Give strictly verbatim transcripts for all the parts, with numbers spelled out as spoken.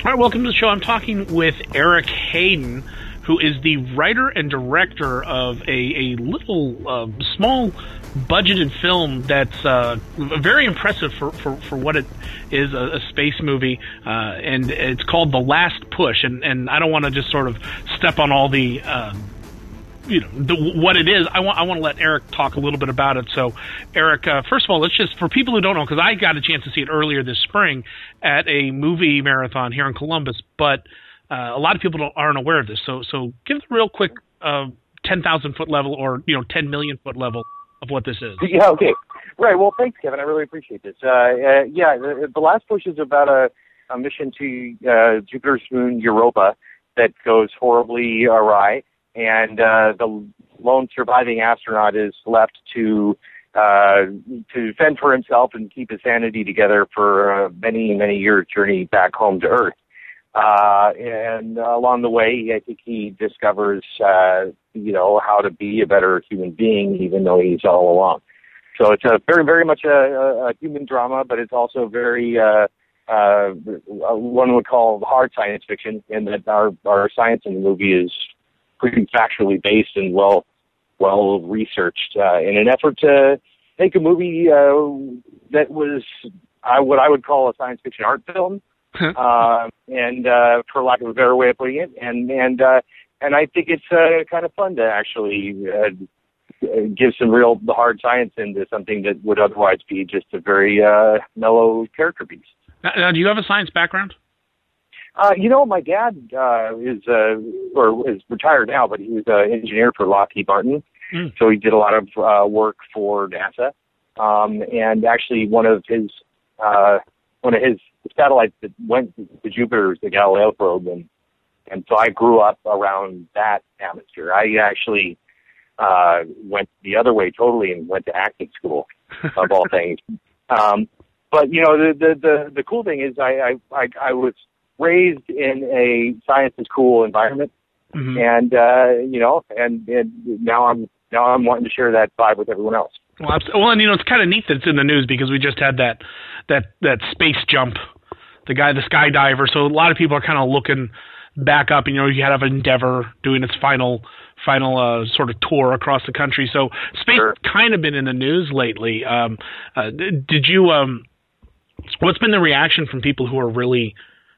All right, welcome to the show. I'm talking with Eric Hayden, who is the writer and director of a, a little uh, small budgeted film that's uh, very impressive for, for, for what it is, a, a space movie, uh, and it's called The Last Push. And, and I don't want to just sort of step on all the... Uh, you know, the, what it is. I want I want to let Eric talk a little bit about it. So, Eric, uh, first of all, let's just, for people who don't know, because I got a chance to see it earlier this spring at a movie marathon here in Columbus, but uh, a lot of people don't, aren't aware of this. So, so give the real quick uh, ten thousand foot level, or you know, ten million foot level of what this is. Yeah. Okay. Right. Well, thanks, Kevin. I really appreciate this. Uh, uh, yeah, the, the Last Push is about a, a mission to uh, Jupiter's moon Europa that goes horribly awry. And uh, the lone surviving astronaut is left to uh, to fend for himself and keep his sanity together for a many, many year journey back home to Earth. Uh, and along the way, I think he discovers, uh, you know, how to be a better human being, even though he's all alone. So it's a very, very much a, a human drama, but it's also very, uh, uh, one would call hard science fiction, in that our, our science in the movie is pretty factually based and well well researched uh, in an effort to make a movie uh, that was uh, what I would call a science fiction art film, uh, and uh, for lack of a better way of putting it, and and uh, and I think it's uh, kind of fun to actually uh, give some real the hard science into something that would otherwise be just a very uh, mellow character piece. Now, now, do you have a science background? Uh, you know, my dad uh, is uh, or is retired now, but he was an engineer for Lockheed Martin. Mm. So he did a lot of uh, work for NASA. Um, and actually, one of his uh, one of his satellites that went to Jupiter is the Galileo probe, and and so I grew up around that atmosphere. I actually uh, went the other way totally and went to acting school, of all things. Um, but you know, the, the the the cool thing is, I I I, I was raised in a science is cool environment, mm-hmm. and uh, you know, and, and now I'm now I'm wanting to share that vibe with everyone else. Well, well, and you know, it's kind of neat that it's in the news, because we just had that that that space jump, the guy, the skydiver. So a lot of people are kind of looking back up. You know, you have Endeavour doing its final final uh, sort of tour across the country. So space sure. kind of been in the news lately. Um, uh, did you? Um, what's been the reaction from people who are really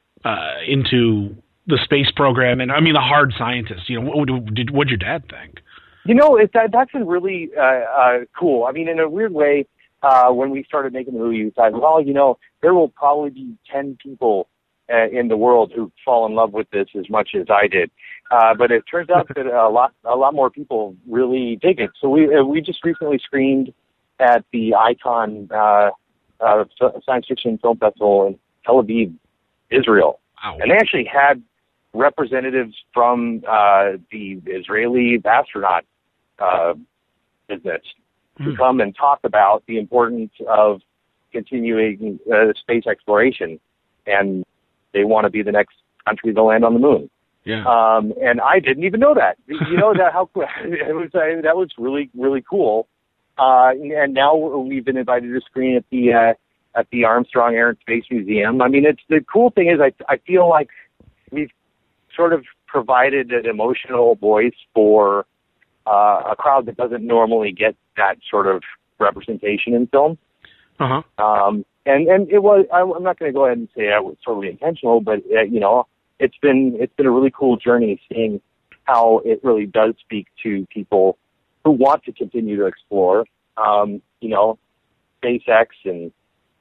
Uh, into the space program, and I mean the hard scientists? You know, what did what'd your dad think? You know, it, that that's been really uh, uh, cool. I mean, in a weird way, uh, when we started making the movie, we thought, well, you know, there will probably be ten people uh, in the world who fall in love with this as much as I did. Uh, but it turns out that a lot a lot more people really dig it. So we uh, we just recently screened at the Icon uh, uh, Science Fiction Film Festival in Tel Aviv, Israel. Wow. And they actually had representatives from uh, the Israeli astronaut uh, business mm. to come and talk about the importance of continuing uh, space exploration, and they want to be the next country to land on the moon. Yeah. Um, and I didn't even know that. You know that how it was. Uh, that was really really cool. Uh, and now we've been invited to screen at the. Uh, at the Armstrong Air and Space Museum. I mean, it's the cool thing is I I feel like we've sort of provided an emotional voice for uh, a crowd that doesn't normally get that sort of representation in film. Uh-huh. Um, and, and it was, I, I'm not going to go ahead and say it was totally intentional, but uh, you know, it's been, it's been a really cool journey seeing how it really does speak to people who want to continue to explore, um, you know, SpaceX and,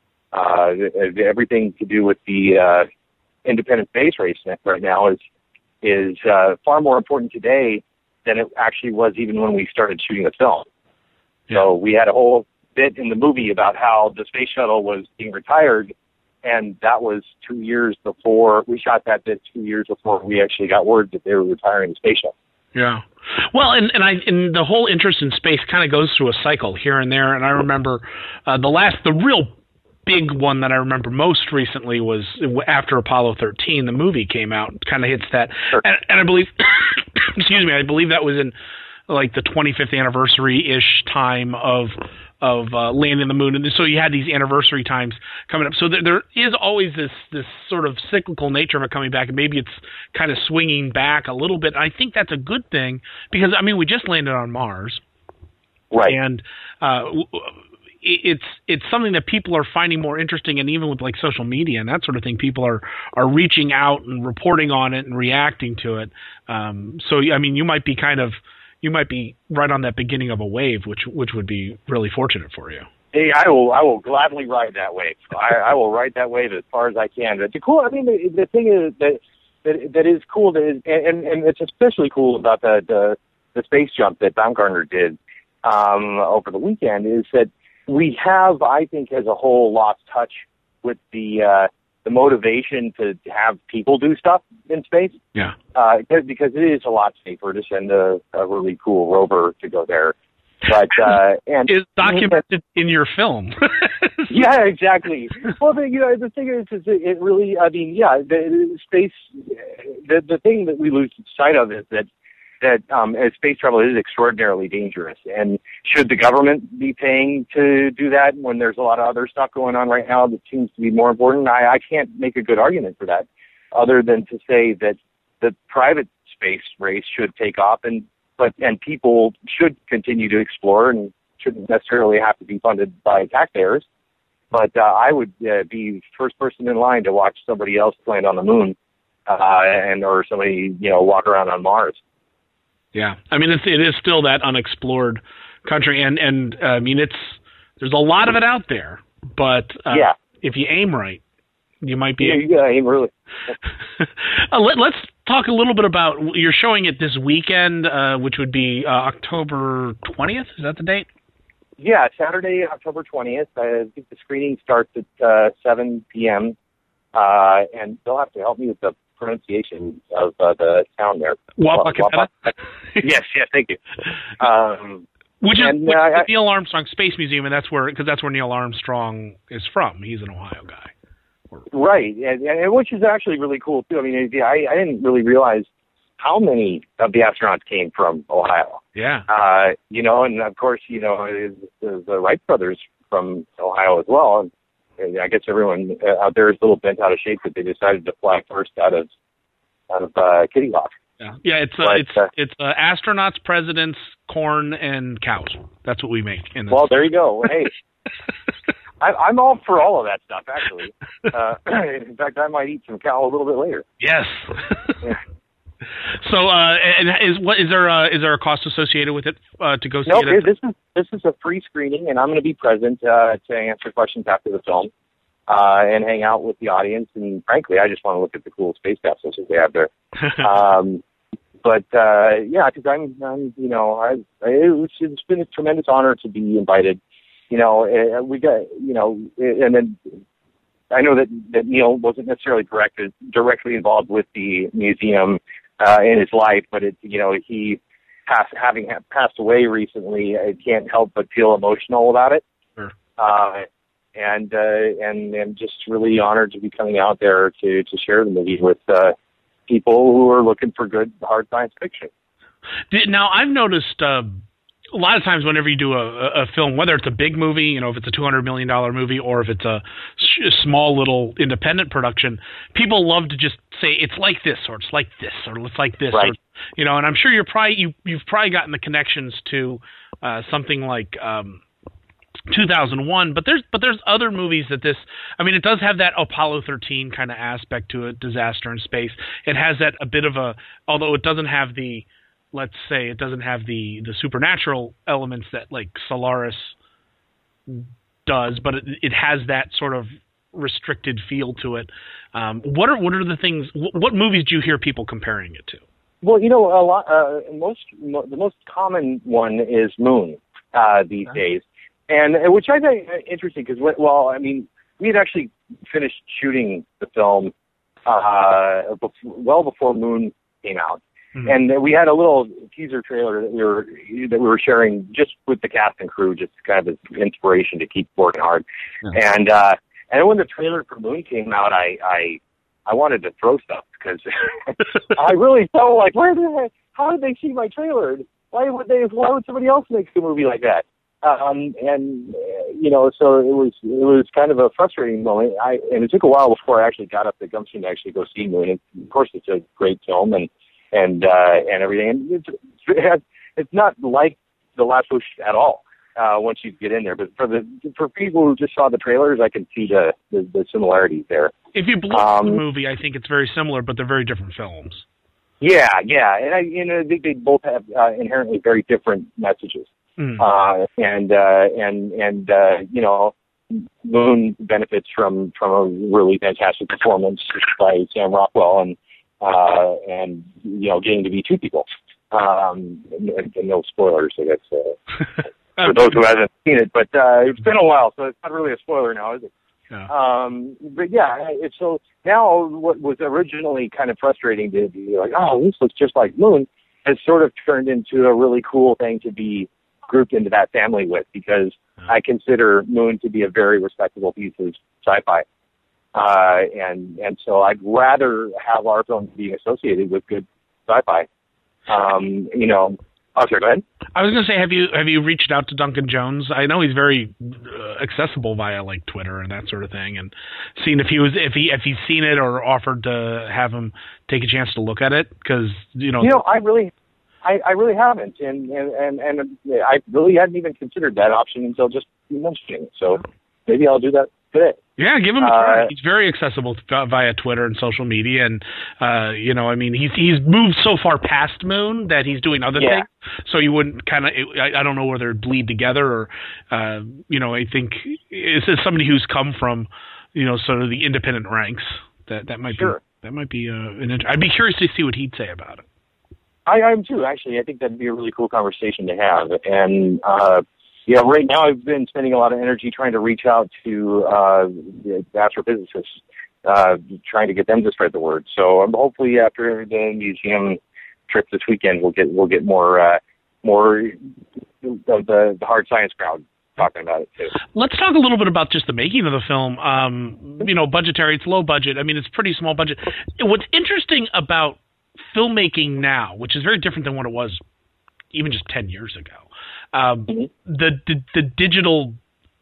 Uh, everything to do with the uh, independent space race right now is is uh, far more important today than it actually was even when we started shooting the film. Yeah. So we had a whole bit in the movie about how the space shuttle was being retired, and that was two years before we shot that bit. Two years before we actually got word that they were retiring the space shuttle. Yeah. Well, and and I and the whole interest in space kind of goes through a cycle here and there. And I remember uh, the last, the real big one that I remember most recently was after Apollo thirteen. The movie came out, kind of hits that, sure. and, and I believe, excuse me, I believe that was in like the twenty-fifth anniversary ish time of of uh, landing the moon, and so you had these anniversary times coming up. So there, there is always this this sort of cyclical nature of it coming back, and maybe it's kind of swinging back a little bit. I think that's a good thing because I mean we just landed on Mars, right? And uh, it's it's something that people are finding more interesting, and even with like social media and that sort of thing, people are are reaching out and reporting on it and reacting to it. Um, so I mean, you might be kind of you might be right on that beginning of a wave, which which would be really fortunate for you. Hey, I will I will gladly ride that wave. I, I will ride that wave as far as I can. But the cool, I mean, the, the thing is that that that is cool, that is, and and it's especially cool about the the, the space jump that Baumgartner did um, over the weekend is that we have, I think, as a whole, lost touch with the uh, the motivation to have people do stuff in space. Yeah. Uh, because it is a lot safer to send a, a really cool rover to go there. But uh, and it's documented in your film. Yeah, exactly. Well, the, you know, the thing is, is it really, I mean, yeah, the space. The the thing that we lose sight of is that. that um, as space travel is extraordinarily dangerous. And should the government be paying to do that when there's a lot of other stuff going on right now that seems to be more important? I, I can't make a good argument for that other than to say that the private space race should take off and but and people should continue to explore and shouldn't necessarily have to be funded by taxpayers. But uh, I would uh, be first person in line to watch somebody else land on the moon uh, and or somebody, you know, walk around on Mars. Yeah, I mean it's it is still that unexplored country, and and uh, I mean it's there's a lot of it out there, but uh, yeah. if you aim right, you might be. Yeah, you gotta aim really. uh, let, let's talk a little bit about you're showing it this weekend, uh, which would be uh, October twentieth. Is that the date? Yeah, Saturday, October twentieth. I think the screening starts at uh, seven p.m. Uh, and they'll have to help me with the pronunciation of uh, the town there. Wapaketeta? Yes, yes, thank you. Um, which is and, which uh, is the Neil Armstrong Space Museum, and that's where because that's where Neil Armstrong is from. He's an Ohio guy. Right, and, and which is actually really cool too. I mean, I, I didn't really realize how many of the astronauts came from Ohio. Yeah. Uh, you know, and of course, you know, the, the Wright brothers from Ohio as well. And, I guess everyone out there is a little bent out of shape that they decided to fly first out of out of uh, Kitty Hawk. Yeah, yeah. It's uh, but, it's uh, it's uh, astronauts, presidents, corn, and cows. That's what we make. In this. Well, there you go. Hey, I, I'm all for all of that stuff. Actually, uh, in fact, I might eat some cow a little bit later. Yes. Yeah. So, uh, and is what is there? Uh, is there a cost associated with it uh, to go see no, it? Nope, this is this is a free screening, and I'm going to be present uh, to answer questions after the film uh, and hang out with the audience. And frankly, I just want to look at the cool space capsules that they have there. um, but uh, yeah, because I'm, I'm, you know, I, it's, it's been a tremendous honor to be invited. You know, we got, you know, and then I know that that Neil wasn't necessarily directed, directly involved with the museum. Uh, in his life, but it, you know, he passed, having passed away recently, I can't help but feel emotional about it. Sure. Uh, and, uh, and, and just really honored to be coming out there to, to share the movie with, uh, people who are looking for good, hard science fiction. Now, I've noticed, uh, a lot of times whenever you do a, a film, whether it's a big movie, you know, if it's a two hundred million dollars movie or if it's a, sh- small little independent production, people love to just say it's like this or it's like this or it's like this. Right. Or, you know, and I'm sure you're probably, you, you've probably gotten the connections to uh, something like um, two thousand one, but there's but there's other movies that this, I mean, it does have that Apollo thirteen kind of aspect to it, disaster in space. It has that a bit of a, although it doesn't have the, let's say it doesn't have the, the supernatural elements that like Solaris does, but it, it has that sort of restricted feel to it. Um, what are what are the things? What, what movies do you hear people comparing it to? Well, you know, a lot. Uh, most mo- the most common one is Moon uh, these okay. days, and uh, which I find interesting because well, I mean, we had actually finished shooting the film uh, before, well before Moon came out. Mm-hmm. And we had a little teaser trailer that we were that we were sharing just with the cast and crew, just kind of as inspiration to keep working hard. Mm-hmm. And uh, and when the trailer for Moon came out, I I, I wanted to throw stuff because I really felt like, where did I, how did they see my trailer? Why would they? Why would somebody else make a movie like that? Um, and, uh, you know, so it was, it was kind of a frustrating moment. I, and it took a while before I actually got up the gumption to actually go see Moon. And of course, it's a great film and, and, uh, and everything. And it's, it has, it's not like The Last Wish at all, uh, once you get in there. But for the, for people who just saw the trailers, I can see the, the, the similarities there. If you believe um, the movie, I think it's very similar, but they're very different films. Yeah, yeah. And I, you know, I think they both have, uh, inherently very different messages. Mm. Uh, and, uh, and, and, uh, you know, Moon benefits from, from a really fantastic performance by Sam Rockwell and, uh, and, you know, getting to be two people. Um, and, and no spoilers, I guess, uh, for those who haven't seen it, but, uh, it's been a while, so it's not really a spoiler now, is it? Yeah. Um, but yeah, it's so now what was originally kind of frustrating to be like, oh, this looks just like Moon, has sort of turned into a really cool thing to be grouped into that family with, because I consider Moon to be a very respectable piece of sci-fi. Uh, and, and so I'd rather have our films being associated with good sci-fi. Um, you know, oh, sorry, go ahead. I was going to say, have you, have you reached out to Duncan Jones? I know he's very uh, accessible via like Twitter and that sort of thing, and seen if he was, if he, if he's seen it or offered to have him take a chance to look at it. Cause you know, you know, I really, I, I really haven't, and, and, and, and I really hadn't even considered that option until just mentioning it. So maybe I'll do that today. Yeah, give him a try. Uh, he's very accessible via Twitter and social media, and uh, you know, I mean, he's he's moved so far past Moon that he's doing other yeah. things. So you wouldn't kind of, I, I don't know whether it bleed together or, uh, you know, I think it's somebody who's come from, you know, sort of the independent ranks. That that might sure. be that might be uh, an. I'd be curious to see what he'd say about it. I am too, actually. I think that'd be a really cool conversation to have. And, uh, yeah, right now I've been spending a lot of energy trying to reach out to, uh, the astrophysicists, uh, trying to get them to spread the word. So um, hopefully after the museum trip this weekend, we'll get, we'll get more, uh, more of the, the hard science crowd talking about it too. Let's talk a little bit about just the making of the film. Um, you know, budgetary, it's low budget. I mean, it's pretty small budget. What's interesting about filmmaking now, which is very different than what it was even just ten years ago, um, mm-hmm. the, the the digital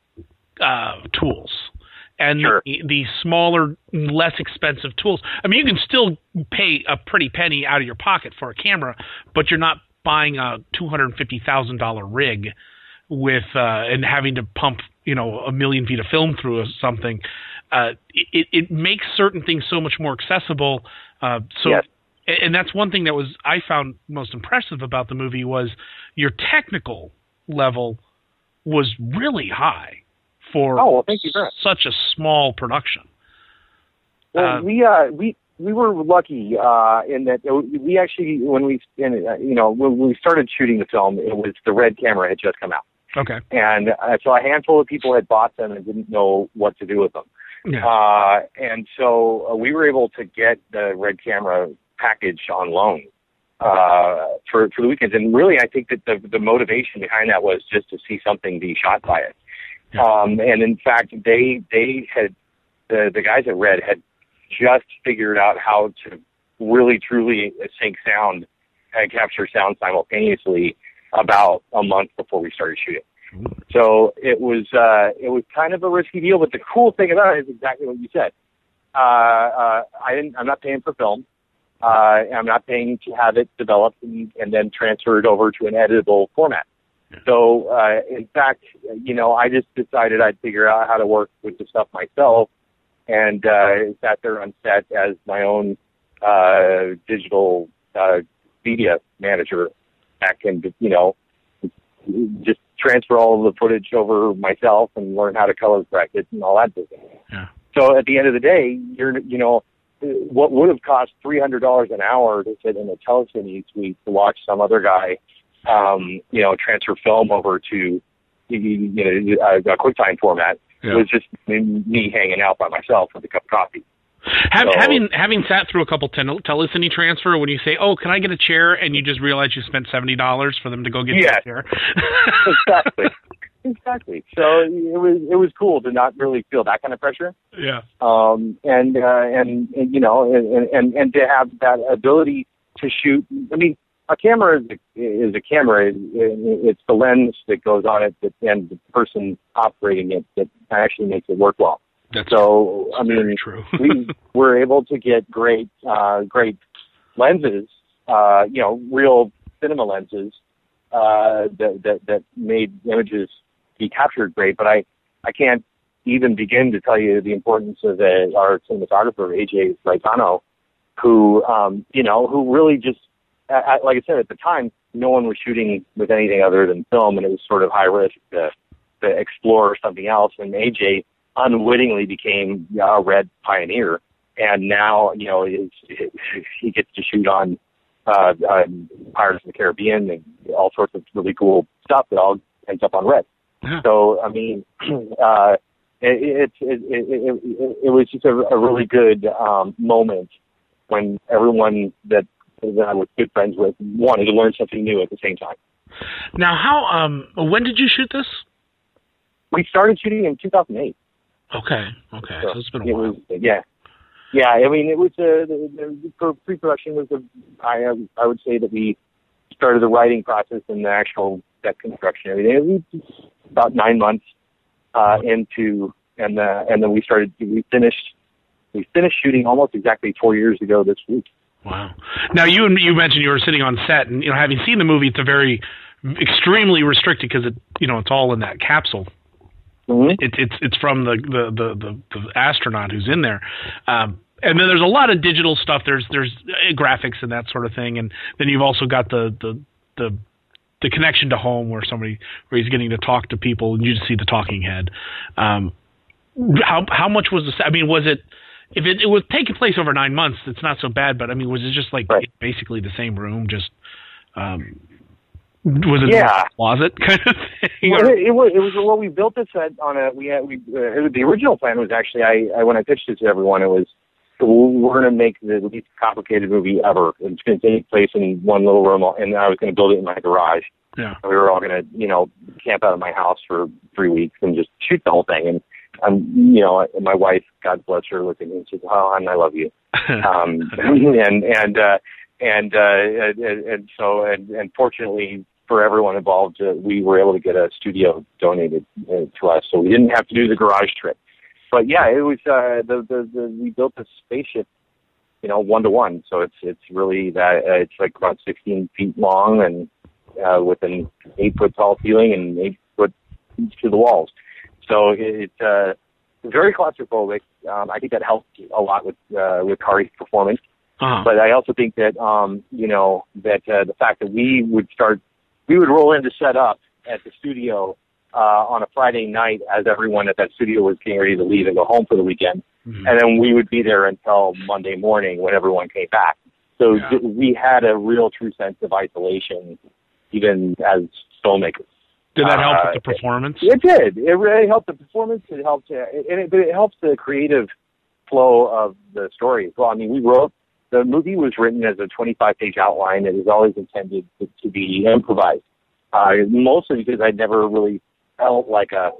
uh, tools and sure. the, the smaller, less expensive tools. I mean, you can still pay a pretty penny out of your pocket for a camera, but you're not buying a two hundred fifty thousand dollars rig with uh, and having to pump, you know, a million feet of film through something. Uh, it, it makes certain things so much more accessible. Uh, so. Yes. And that's one thing that was I found most impressive about the movie was your technical level was really high for oh, well, thank you, such a small production. Well, uh, we uh, we we were lucky uh, in that we actually when we in, uh, you know when we started shooting the film, it was the Red camera had just come out. Okay, and uh, so a handful of people had bought them and didn't know what to do with them. Yeah. Uh, and so uh, we were able to get the Red camera package on loan uh, for for the weekends, and really, I think that the the motivation behind that was just to see something be shot by it. Yeah. Um, and in fact, they they had the the guys at Red had just figured out how to really truly sync sound and capture sound simultaneously about a month before we started shooting. Mm-hmm. So it was uh, it was kind of a risky deal, but the cool thing about it is exactly what you said. Uh, uh, I didn't. I'm not paying for film. Uh, I'm not paying to have it developed and, and then transferred over to an editable format. So, uh, in fact, you know, I just decided I'd figure out how to work with the stuff myself, and uh, sat there on set as my own uh, digital uh, media manager. Back and, you know, just transfer all of the footage over myself and learn how to color correct it and all that business. Yeah. So at the end of the day, you're, you know, what would have cost three hundred dollars an hour to sit in a telecine suite to watch some other guy, um, you know, transfer film over to, you know, a, a QuickTime format yeah. was just me hanging out by myself with a cup of coffee. Have, so, having having sat through a couple tel- telecine transfer, when you say, "Oh, can I get a chair?" and you just realize you spent seventy dollars for them to go get yeah, a chair. exactly. Exactly. So it was it was cool to not really feel that kind of pressure. Yeah. Um. And uh, and, and you know and, and and to have that ability to shoot. I mean, a camera is a, is a camera. It, it, it's the lens that goes on it that, and the person operating it that actually makes it work well. That's so, I mean, true. we were able to get great, uh, great lenses, uh, you know, real cinema lenses, uh, that, that, that made images be captured great. But I, I can't even begin to tell you the importance of the, our cinematographer, A J Raitano, who, um, you know, who really just, uh, like I said, at the time, no one was shooting with anything other than film, and it was sort of high risk to, to explore something else. And A J unwittingly became a Red pioneer, and now, you know, is, he gets to shoot on uh, uh, Pirates of the Caribbean and all sorts of really cool stuff that all ends up on Red. Yeah. So, I mean, uh, it, it, it, it, it, it was just a, a really good um, moment when everyone that, that I was good friends with wanted to learn something new at the same time. Now, how? Um, when did you shoot this? We started shooting in two thousand eight. Okay, okay, so, so it's been a it while. Was, yeah, yeah. I mean, it was uh, the, the pre-production was a. I I would say that we started the writing process and the actual set construction. Everything it was about nine months uh, into, and uh, and then we started. We finished. We finished shooting almost exactly four years ago this week. Wow. Now you you mentioned you were sitting on set, and you know, having seen the movie, it's a very extremely restricted because it you know it's all in that capsule. Mm-hmm. It's it's it's from the the, the, the, the astronaut who's in there, um, and then there's a lot of digital stuff. There's there's graphics and that sort of thing, and then you've also got the the the, the connection to home where somebody where he's getting to talk to people, and you just see the talking head. Um, how how much was the? I mean, was it if it, it was taking place over nine months? It's not so bad, but I mean, was it just like right. basically the same room? Just um, was it yeah. a closet kind of thing? Well, it, it was. It was. Well, we built this set on a. We had. We. Uh, the original plan was actually. I, I. When I pitched it to everyone, it was. We're going to make the least complicated movie ever. It's going to take place in one little room, and I was going to build it in my garage. Yeah. And we were all going to, you know, camp out of my house for three weeks and just shoot the whole thing. And um, you know, my wife, God bless her, looked at me and said, "Oh, hon, I love you." um, and and uh, and, uh, and and so and, and fortunately for everyone involved, uh, we were able to get a studio donated uh, to us, so we didn't have to do the garage trip. But yeah, it was uh, the, the the we built a spaceship, you know, one to one. So it's it's really that uh, it's like about sixteen feet long and uh, with an eight foot tall ceiling and eight foot to the walls. So it's uh, very claustrophobic. Um, I think that helped a lot with uh, with Kari's performance. Uh-huh. But I also think that um, you know that uh, the fact that we would start, we would roll in to set up at the studio uh, on a Friday night as everyone at that studio was getting ready to leave and go home for the weekend, mm-hmm. and then we would be there until Monday morning when everyone came back. So yeah. th- we had a real true sense of isolation, even as filmmakers. Did that help uh, with the performance? It, it did. It really helped the performance. It helped, uh, and it, but it helps the creative flow of the story as well. I mean, we wrote. The movie was written as a twenty-five page outline. It was always intended to, to be improvised, uh, mostly because I'd never really felt like a,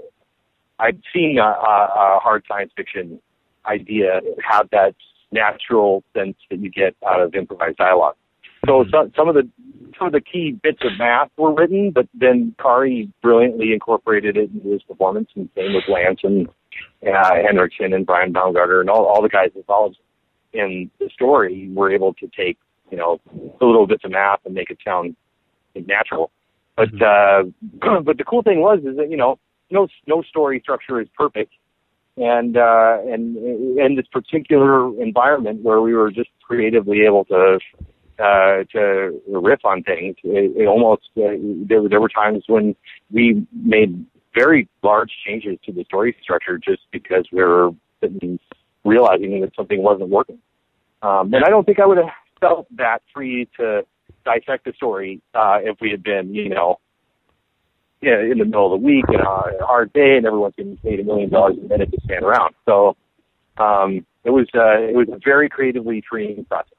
I'd seen a, a, a hard science fiction idea have that natural sense that you get out of improvised dialogue. So some, some of the some of the key bits of math were written, but then Kari brilliantly incorporated it into his performance, and same with Lance and uh, Henriksen and Brian Baumgartner and all, all the guys involved in the story were able to take, you know, the little bits of math and make it sound natural. But mm-hmm. uh, but the cool thing was is that, you know, no no story structure is perfect, and uh, and in this particular environment where we were just creatively able to uh, to riff on things, it, it almost uh, there there were times when we made very large changes to the story structure just because we were realizing that something wasn't working. Um, and I don't think I would have felt that free to dissect the story uh, if we had been, you know, yeah, in the middle of the week and a hard day and everyone's getting paid a million dollars a minute to stand around. So um, it was uh, it was a very creatively freeing process.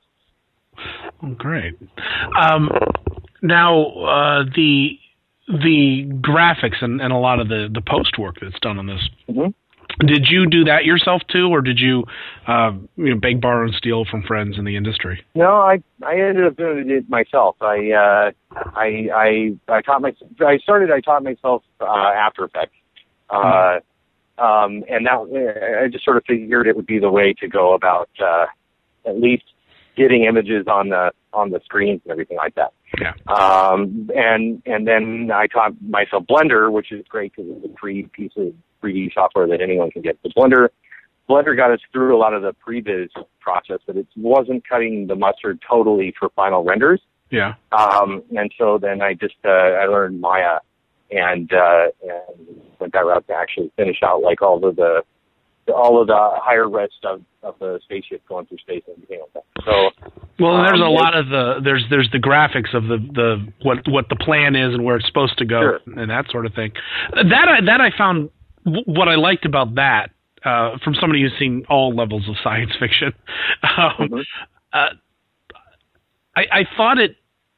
Oh, great. Um, now uh, the the graphics and, and a lot of the, the post work that's done on this. Mm-hmm. Did you do that yourself too, or did you, uh, you know, beg, borrow, and steal from friends in the industry? No, I I ended up doing it myself. I uh, I I I taught my I started I taught myself uh, After Effects, uh, um, and that I just sort of figured it would be the way to go about uh, at least getting images on the on the screens and everything like that. Yeah. Um, and and then I taught myself Blender, which is great because it's a free piece of three D software that anyone can get. But Blender, Blender got us through a lot of the previs process, but it wasn't cutting the mustard totally for final renders. Yeah. Um, and so then I just uh, I learned Maya, and uh, and went that route to actually finish out like all of the all of the higher res stuff of the spaceship going through space and everything like that. So, well, and there's um, a lot of the there's there's the graphics of the, the what what the plan is and where it's supposed to go, sure. and that sort of thing. That I, that I found what I liked about that uh, from somebody who's seen all levels of science fiction. Um, mm-hmm. uh, I, I thought it,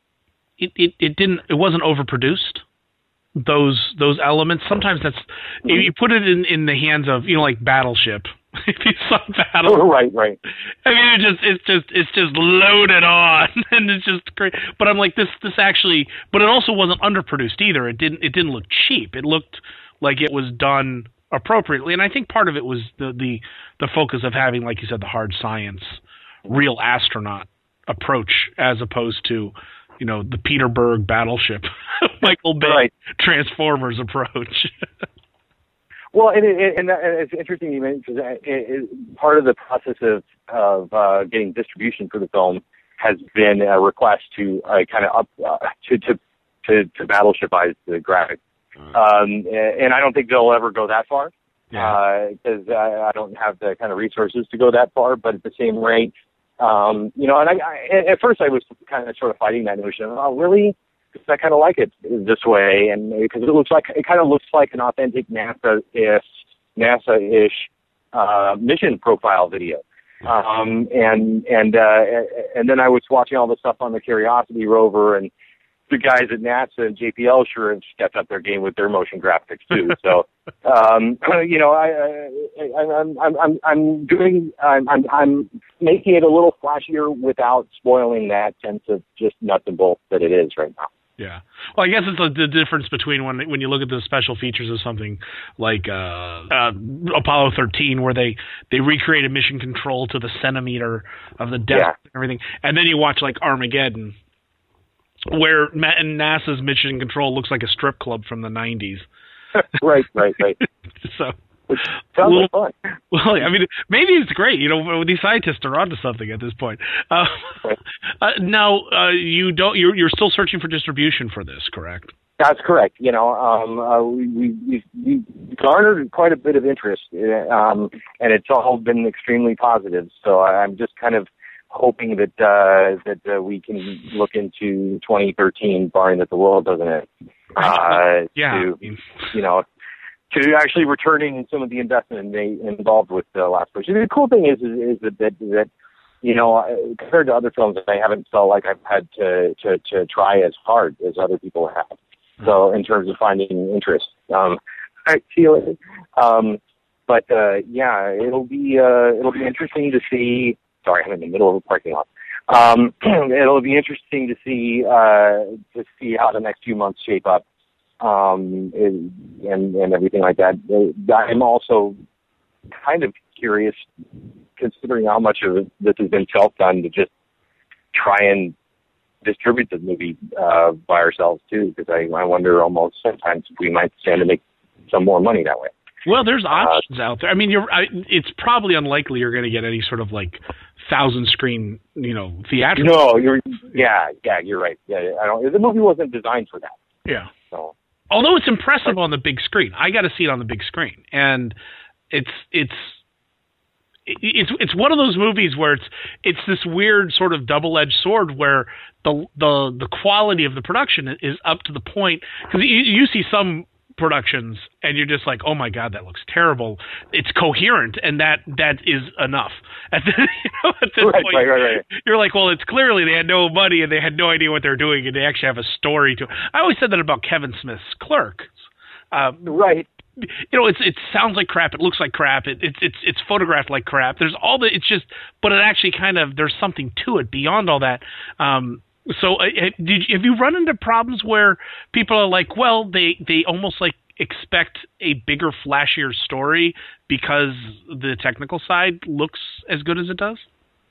it it it didn't it wasn't overproduced. Those those elements. Sometimes that's mm-hmm. if you put it in, in the hands of, you know, like Battleship. If you saw Battle, oh, right, right. I mean, it just it's just it's just loaded on, and it's just great. But I'm like, this this actually, but it also wasn't underproduced either. It didn't it didn't look cheap. It looked like it was done appropriately, and I think part of it was the the the focus of having, like you said, the hard science, real astronaut approach, as opposed to, you know, the Peter Berg Battleship, Michael Bay right. Transformers approach. Well, and, it, and, that, and it's interesting you mentioned, because it, it, part of the process of, of uh, getting distribution for the film has been a request to uh, kind of up uh, to, to to to Battleshipize the graphics, mm. um, and I don't think they'll ever go that far, because yeah. uh, I, I don't have the kind of resources to go that far. But at the same rate, um, you know, and I, I at first I was kind of sort of fighting that notion. Oh, really? Because I kind of like it this way, and because it looks like it kind of looks like an authentic NASA-ish, NASA-ish uh, mission profile video. Um, and and uh, and then I was watching all the stuff on the Curiosity rover, and the guys at NASA and J P L sure have stepped up their game with their motion graphics too. So, um, you know, I, I, I'm I'm I'm I'm doing I'm I'm I'm making it a little flashier without spoiling that sense of just nuts and bolts that it is right now. Yeah. Well, I guess it's a, the difference between when when you look at the special features of something like uh, uh, Apollo thirteen, where they, they recreate a mission control to the centimeter of the depth yeah. and everything, and then you watch like Armageddon, where NASA's mission control looks like a strip club from the nineties. right, right, right. So. Which sounds well, like fun. Well, I mean, maybe it's great. You know, these scientists are onto something at this point. Uh, right. uh, now, uh, you don't. You're, you're still searching for distribution for this, correct? That's correct. You know, um, uh, we, we we garnered quite a bit of interest, um, and it's all been extremely positive. So I'm just kind of hoping that uh, that uh, we can look into twenty thirteen, barring that the world doesn't end. Uh, yeah. To, you know. To actually returning some of the investment they involved with the last push. The cool thing is, is, is that, that, that, you know, compared to other films, I haven't felt like I've had to, to, to try as hard as other people have. Mm-hmm. So in terms of finding interest, um, I feel it. Um, but, uh, yeah, it'll be, uh, it'll be interesting to see. Sorry, I'm in the middle of a parking lot. Um, it'll be interesting to see, uh, to see how the next few months shape up. Um, and, and everything like that. I'm also kind of curious, considering how much of this has been self-done, to just try and distribute the movie uh, by ourselves, too, because I, I wonder almost sometimes if we might stand to make some more money that way. Well, there's options uh, out there. I mean, you're. I, it's probably unlikely you're going to get any sort of, like, thousand-screen, you know, theatrical. No, you're, yeah, yeah, you're right. Yeah, I don't, the movie wasn't designed for that. Yeah. So. Although it's impressive on the big screen, I got to see it on the big screen, and it's it's it's it's one of those movies where it's it's this weird sort of double-edged sword where the the the quality of the production is up to the point, because you, you see some productions and you're just like, oh my god, that looks terrible. It's coherent, and that that is enough. At, the, you know, at this right, point, right, right, right. You're like, well, it's clearly they had no money and they had no idea what they're doing, and they actually have a story to it. I always said that about Kevin Smith's Clerks. Um, right. you know, it's it sounds like crap. It looks like crap. It, it's it's it's photographed like crap. There's all the. It's just, but it actually kind of there's something to it beyond all that. Um, so, uh, did you, have you run into problems where people are like, well, they they almost like expect a bigger, flashier story because the technical side looks as good as it does?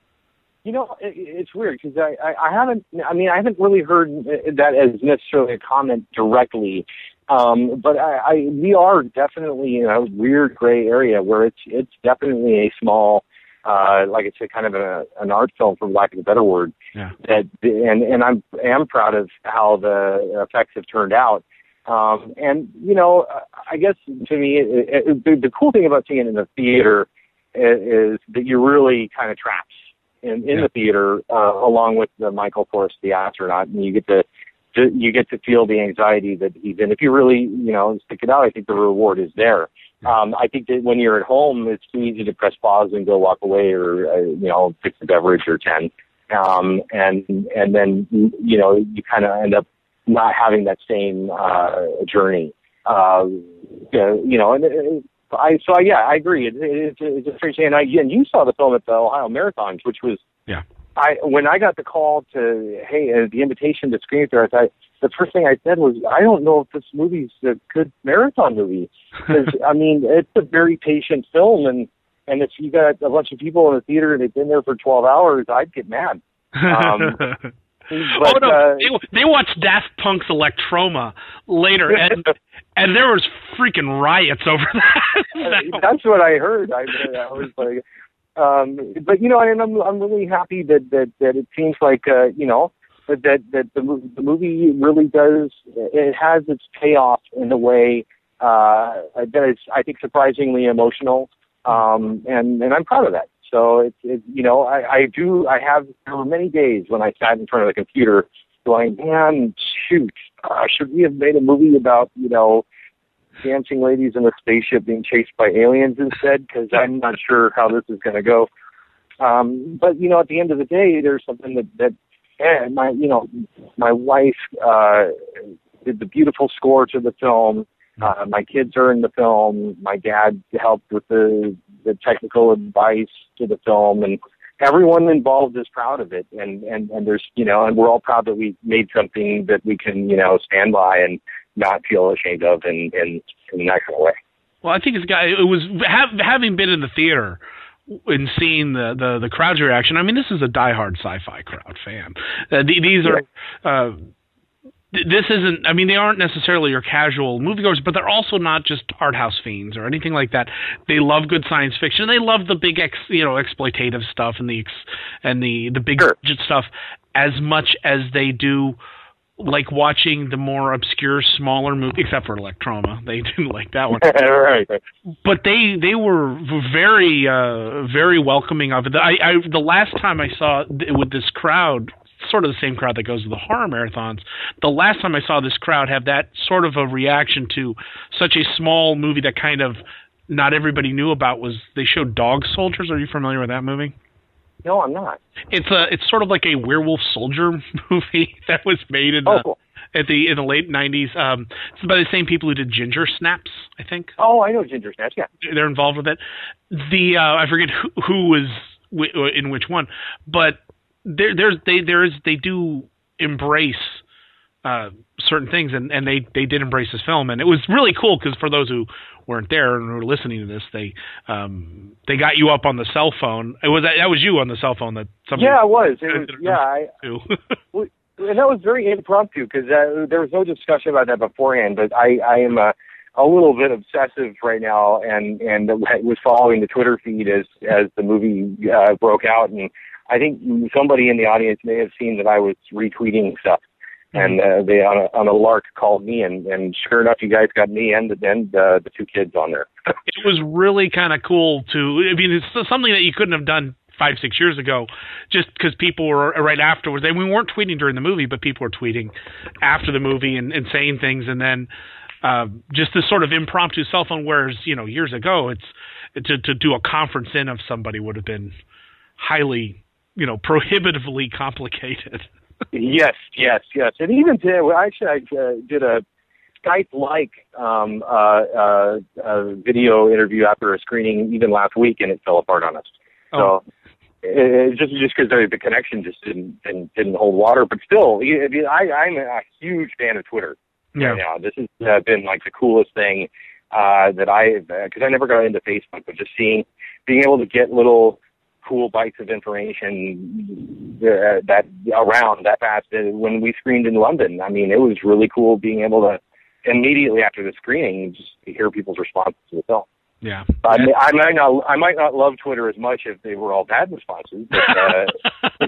You know, it, it's weird because I, I, I haven't, I mean, I haven't really heard that as necessarily a comment directly. Um, but I, I, we are definitely in a weird gray area where it's, it's definitely a small, uh, like I said, kind of a, an art film, for lack of a better word. Yeah. That, and, and I'm, am proud of how the effects have turned out. Um, and, you know, I guess to me, it, it, the, the cool thing about seeing it in the theater is, is that you're really kind of trapped in, in yeah. the theater, uh, along with the Michael Forrest, the astronaut, and you get to, to, you get to feel the anxiety that he's in. If you really, you know, stick it out, I think the reward is there. Um, I think that when you're at home, it's too easy to press pause and go walk away or, uh, you know, fix a beverage or ten. Um, and, and then, you know, you kind of end up not having that same, uh, journey. Uh, you know, and, and I, so yeah, I agree. It, it, it's a strange thing. And, I, and you saw the film at the Ohio Marathon, which was, yeah. I, when I got the call to, hey, uh, the invitation to screen it there, I thought, the first thing I said was, I don't know if this movie's a good marathon movie. Because, I mean, it's a very patient film, and, and if you got a bunch of people in the theater and they've been there for twelve hours, I'd get mad. Um, but, oh, no, uh, they, they watched Daft Punk's Electroma later, and and there was freaking riots over that. That's what I heard. I, I was like, um, but, you know, and I'm, I'm really happy that, that, that it seems like, uh, you know, that that the, the movie really does, it has its payoff in a way uh, that is, I think, surprisingly emotional, um, and, and I'm proud of that. So, it's, it, you know, I, I do, I have, there were many days when I sat in front of the computer going, man, shoot, uh, should we have made a movie about, you know, dancing ladies in a spaceship being chased by aliens instead? Because I'm not sure how this is going to go. Um, but, you know, at the end of the day, there's something that, that and my, you know, my wife uh, did the beautiful score to the film. Uh, my kids are in the film. My dad helped with the the technical advice to the film, and everyone involved is proud of it. And and and there's, you know, and we're all proud that we made something that we can, you know, stand by and not feel ashamed of in in, in that kind of way. Well, I think it's got it was have, having been in the theater and seeing the, the, the crowd's reaction. I mean, this is a diehard sci-fi crowd fan. Uh, these are, uh, th- this isn't, I mean, they aren't necessarily your casual moviegoers, but they're also not just art house fiends or anything like that. They love good science fiction. They love the big, ex, you know, exploitative stuff and the, ex, and the, the big sure. budget stuff as much as they do like watching the more obscure, smaller movie, except for Electroma. They didn't like that one. right. But they they were very uh, very welcoming of it. I, I the last time I saw th- with this crowd, sort of the same crowd that goes to the horror marathons, the last time I saw this crowd have that sort of a reaction to such a small movie that kind of not everybody knew about was they showed Dog Soldiers. Are you familiar with that movie? No, I'm not. It's a it's sort of like a werewolf soldier movie that was made in oh, the cool. at the in the late nineties. Um, it's by the same people who did Ginger Snaps, I think. Oh, I know Ginger Snaps. Yeah, they're involved with it. The uh, I forget who, who was w- in which one, but there there's they there is they do embrace uh, certain things, and, and they they did embrace this film, and it was really cool because for those who weren't there and were listening to this, they um, they got you up on the cell phone. It was that was you on the cell phone that somebody. Yeah, it was. It was yeah, I, and that was very impromptu because uh, there was no discussion about that beforehand. But I, I am a, a little bit obsessive right now, and and was following the Twitter feed as as the movie uh, broke out, and I think somebody in the audience may have seen that I was retweeting stuff. And uh, they on a, on a lark called me, and, and sure enough, you guys got me and and uh, the two kids on there. It was really kind of cool to. I mean, it's something that you couldn't have done five, six years ago, just because people were right afterwards. And we weren't tweeting during the movie, but people were tweeting after the movie and, and saying things, and then uh, just this sort of impromptu cell phone. Whereas you know, years ago, it's to to do a conference in of somebody would have been highly, you know, prohibitively complicated. Yes, yes, yes. And even today, well, actually, I uh, did a Skype-like um, uh, uh, uh, video interview after a screening even last week, and it fell apart on us. Oh. So it, it just just because the connection just didn't, didn't didn't hold water. But still, I, I'm a huge fan of Twitter yeah. right now. This has uh, been like the coolest thing uh, that I because I never got into Facebook, but just seeing being able to get little cool bites of information uh, that around that fast. When we screened in London, I mean, it was really cool being able to immediately after the screening just hear people's responses to the film. Yeah, I, mean, I might not. I might not love Twitter as much if they were all bad responses. But, uh,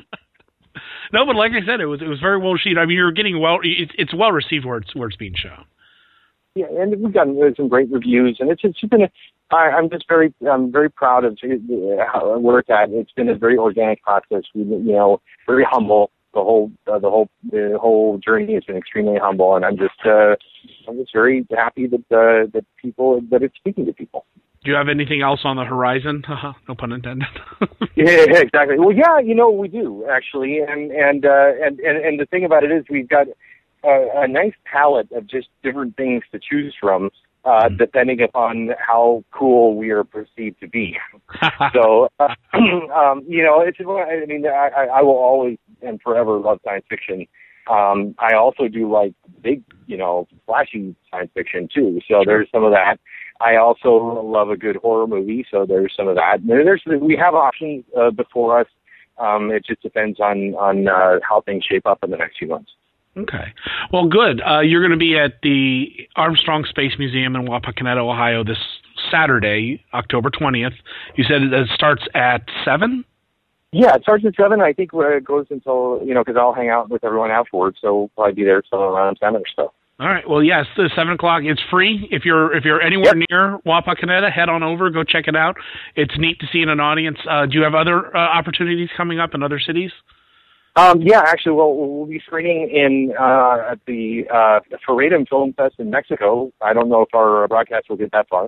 no, but like I said, it was it was very well received. I mean, you're getting well. It's, it's well received where it's where it's being shown. Yeah, and we've gotten some great reviews, and it's it's been. A, I, I'm just very I'm very proud of how where it's at. It's been a very organic process. We, you know, very humble. The whole uh, the whole the whole journey has been extremely humble, and I'm just uh, I'm just very happy that uh, that people that it's speaking to people. Do you have anything else on the horizon? No pun intended. Yeah, exactly. Well, yeah, you know, we do actually, and and uh, and, and and the thing about it is we've got a, a nice palette of just different things to choose from, uh, mm-hmm. depending upon how cool we are perceived to be. So, uh, um, you know, it's. I mean, I, I will always and forever love science fiction. Um, I also do like big, you know, flashy science fiction too. So sure. There's some of that. I also love a good horror movie, so there's some of that. There's we have options uh, before us. Um, it just depends on on uh, how things shape up in the next few months. Okay. Well, good. Uh, you're going to be at the Armstrong Space Museum in Wapakoneta, Ohio this Saturday, October twentieth. You said it starts at seven? Yeah, it starts at seven. I think it goes until, you know, because I'll hang out with everyone afterwards, so we'll probably be there till around seven or so. All right. Well, yes, the seven o'clock. It's free. If you're if you're anywhere yep. near Wapakoneta, head on over. Go check it out. It's neat to see in an audience. Uh, do you have other uh, opportunities coming up in other cities? Um, yeah, actually, we'll, we'll be screening in uh, at the uh, Freedom Film Fest in Mexico. I don't know if our broadcast will get that far,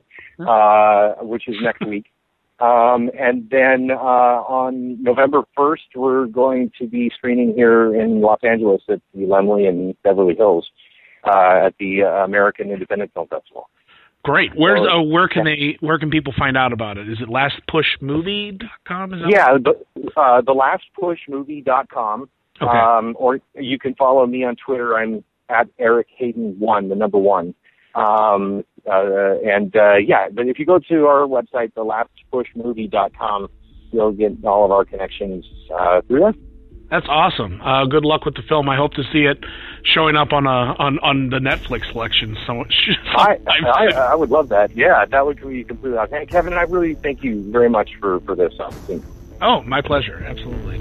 uh, which is next week. Um, and then uh, on November first, we're going to be screening here in Los Angeles at the Laemmle and Beverly Hills. Uh, at the uh, American Independent Film Festival. Great. Where's so, uh, where can yeah. they where can people find out about it? Is it last push movie dot com? Is that yeah, the uh, the last push movie dot com. Okay. Um, or you can follow me on Twitter. I'm at Eric Hayden one, the number one. Um, uh, and uh, yeah, but if you go to our website, the last push movie dot com, you'll get all of our connections uh, through that. That's awesome. Uh, good luck with the film. I hope to see it showing up on a on, on the Netflix selection. So I, I I would love that. Yeah, that would be completely awesome. Hey, Kevin, I really thank you very much for, for this opportunity. Oh, my pleasure. Absolutely.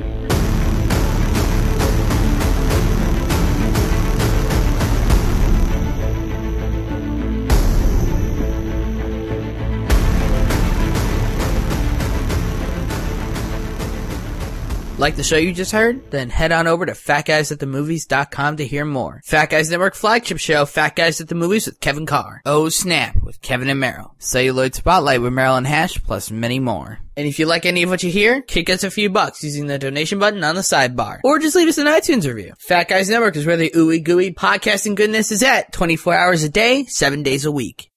Like the show you just heard? Then head on over to fat guys at the movies dot com to hear more. Fat Guys Network flagship show, Fat Guys at the Movies with Kevin Carr. Oh Snap with Kevin and Meryl. Celluloid Spotlight with Meryl and Hash, plus many more. And if you like any of what you hear, kick us a few bucks using the donation button on the sidebar. Or just leave us an iTunes review. Fat Guys Network is where the ooey gooey podcasting goodness is at, twenty-four hours a day, seven days a week.